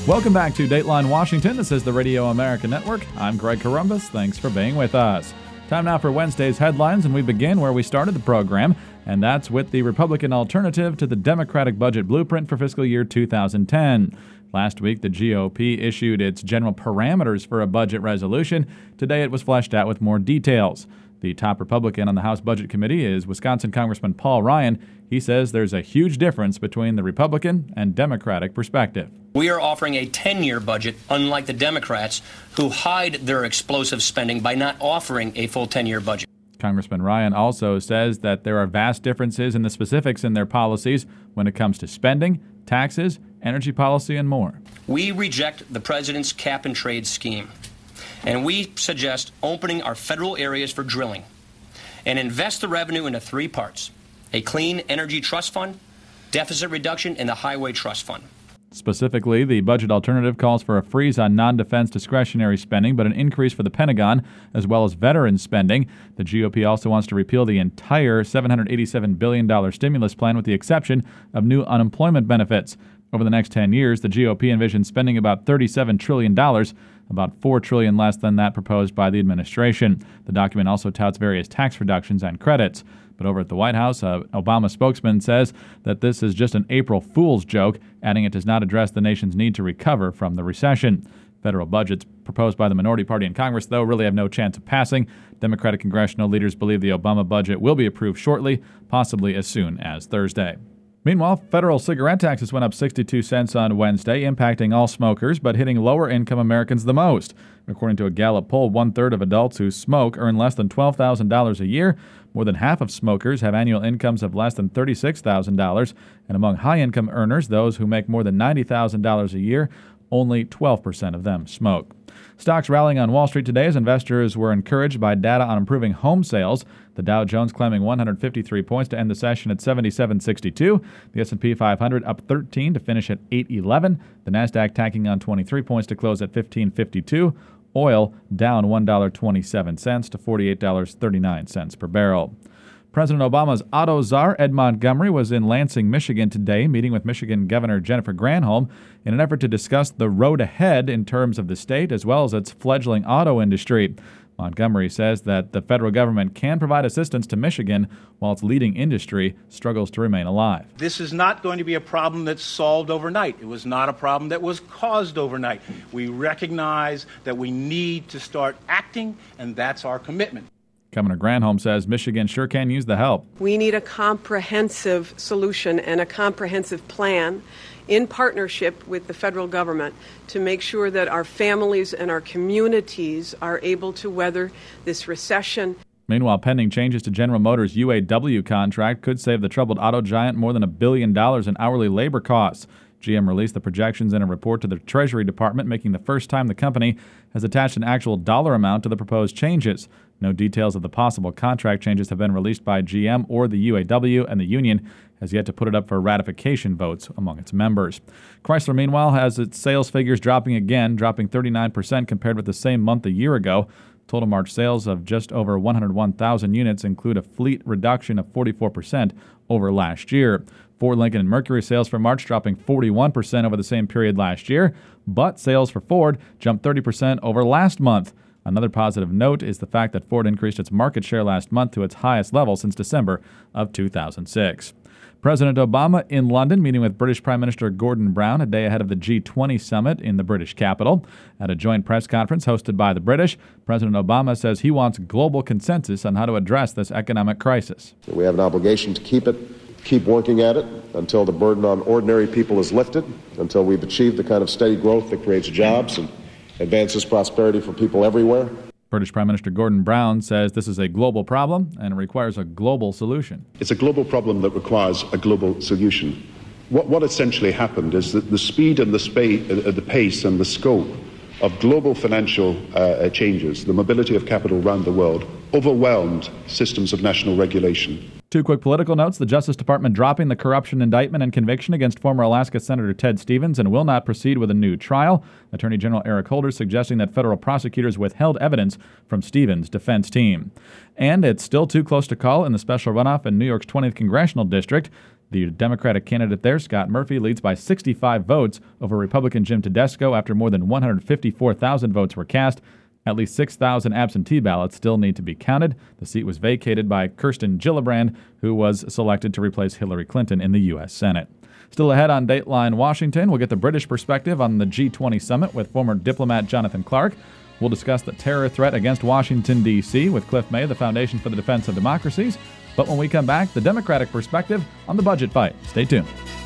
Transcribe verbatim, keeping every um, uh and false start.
Welcome back to Dateline Washington. This is the Radio America Network. I'm Greg Corombos. Thanks for being with us. Time now for Wednesday's headlines, and we begin where we started the program, and that's with the Republican alternative to the Democratic budget blueprint for fiscal year two thousand ten. Last week, the G O P issued its general parameters for a budget resolution. Today, it was fleshed out with more details. The top Republican on the House Budget Committee is Wisconsin Congressman Paul Ryan. He says there's a huge difference between the Republican and Democratic perspective. We are offering a ten-year budget, unlike the Democrats, who hide their explosive spending by not offering a full ten-year budget. Congressman Ryan also says that there are vast differences in the specifics in their policies when it comes to spending, taxes, energy policy, and more. We reject the president's cap-and-trade scheme, and we suggest opening our federal areas for drilling and invest the revenue into three parts: a clean energy trust fund, deficit reduction, and the highway trust fund. Specifically, the budget alternative calls for a freeze on non-defense discretionary spending, but an increase for the Pentagon, as well as veteran spending. The G O P also wants to repeal the entire seven hundred eighty-seven billion dollars stimulus plan with the exception of new unemployment benefits. Over the next ten years, the G O P envisions spending about thirty-seven trillion dollars, about four trillion dollars less than that proposed by the administration. The document also touts various tax reductions and credits. But over at the White House, an Obama spokesman says that this is just an April Fool's joke, adding it does not address the nation's need to recover from the recession. Federal budgets proposed by the minority party in Congress, though, really have no chance of passing. Democratic congressional leaders believe the Obama budget will be approved shortly, possibly as soon as Thursday. Meanwhile, federal cigarette taxes went up sixty-two cents on Wednesday, impacting all smokers, but hitting lower-income Americans the most. According to a Gallup poll, one-third of adults who smoke earn less than twelve thousand dollars a year. More than half of smokers have annual incomes of less than thirty-six thousand dollars. And among high-income earners, those who make more than ninety thousand dollars a year, only twelve percent of them smoke. Stocks rallying on Wall Street today as investors were encouraged by data on improving home sales. The Dow Jones climbing one hundred fifty-three points to end the session at seventy-seven sixty-two. The S and P five hundred up thirteen to finish at eight eleven. The Nasdaq tacking on twenty-three points to close at fifteen fifty-two. Oil down one dollar and twenty-seven cents to forty-eight dollars and thirty-nine cents per barrel. President Obama's auto czar, Ed Montgomery, was in Lansing, Michigan today, meeting with Michigan Governor Jennifer Granholm in an effort to discuss the road ahead in terms of the state as well as its fledgling auto industry. Montgomery says that the federal government can provide assistance to Michigan while its leading industry struggles to remain alive. This is not going to be a problem that's solved overnight. It was not a problem that was caused overnight. We recognize that we need to start acting, and that's our commitment. Governor Granholm says Michigan sure can use the help. We need a comprehensive solution and a comprehensive plan in partnership with the federal government to make sure that our families and our communities are able to weather this recession. Meanwhile, pending changes to General Motors' U A W contract could save the troubled auto giant more than a billion dollars in hourly labor costs. G M released the projections in a report to the Treasury Department, making the first time the company has attached an actual dollar amount to the proposed changes. No details of the possible contract changes have been released by G M or the U A W, and the union has yet to put it up for ratification votes among its members. Chrysler, meanwhile, has its sales figures dropping again, dropping thirty-nine percent compared with the same month a year ago. Total March sales of just over one hundred one thousand units include a fleet reduction of forty-four percent over last year. Ford, Lincoln, and Mercury sales for March dropping forty-one percent over the same period last year, but sales for Ford jumped thirty percent over last month. Another positive note is the fact that Ford increased its market share last month to its highest level since December of two thousand six. President Obama in London meeting with British Prime Minister Gordon Brown a day ahead of the G twenty summit in the British capital. At a joint press conference hosted by the British, President Obama says he wants global consensus on how to address this economic crisis. We have an obligation to keep it, keep working at it until the burden on ordinary people is lifted, until we've achieved the kind of steady growth that creates jobs and advances prosperity for people everywhere. British Prime Minister Gordon Brown says this is a global problem and it requires a global solution. It's a global problem that requires a global solution. What, what essentially happened is that the speed and the, spa- uh, the pace and the scope of global financial uh, changes, the mobility of capital around the world, overwhelmed systems of national regulation. Two quick political notes. The Justice Department dropping the corruption indictment and conviction against former Alaska Senator Ted Stevens and will not proceed with a new trial. Attorney General Eric Holder suggesting that federal prosecutors withheld evidence from Stevens' defense team. And it's still too close to call in the special runoff in New York's twentieth Congressional District. The Democratic candidate there, Scott Murphy, leads by sixty-five votes over Republican Jim Tedesco after more than one hundred fifty-four thousand votes were cast. At least six thousand absentee ballots still need to be counted. The seat was vacated by Kirsten Gillibrand, who was selected to replace Hillary Clinton in the U S Senate. Still ahead on Dateline Washington, we'll get the British perspective on the G twenty summit with former diplomat Jonathan Clark. We'll discuss the terror threat against Washington, D C with Cliff May, the Foundation for the Defense of Democracies. But when we come back, the Democratic perspective on the budget fight. Stay tuned.